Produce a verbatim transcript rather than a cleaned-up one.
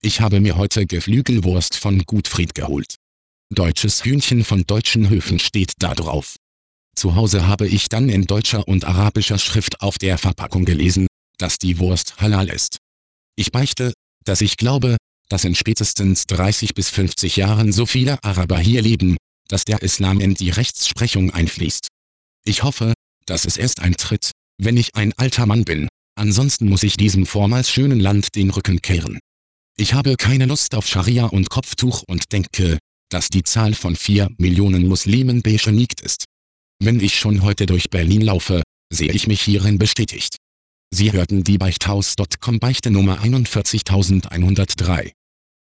Ich habe mir heute Geflügelwurst von Gutfried geholt. Deutsches Hühnchen von deutschen Höfen steht da drauf. Zu Hause habe ich dann in deutscher und arabischer Schrift auf der Verpackung gelesen, dass die Wurst halal ist. Ich beichte, dass ich glaube, dass in spätestens dreißig bis fünfzig Jahren so viele Araber hier leben, dass der Islam in die Rechtsprechung einfließt. Ich hoffe, dass es erst eintritt, wenn ich ein alter Mann bin, ansonsten muss ich diesem vormals schönen Land den Rücken kehren. Ich habe keine Lust auf Scharia und Kopftuch und denke, dass die Zahl von vier Millionen Muslimen beschönigt ist. Wenn ich schon heute durch Berlin laufe, sehe ich mich hierin bestätigt. Sie hörten die Beichthaus Punkt com Beichte Nummer einundvierzigtausendeinhundertdrei.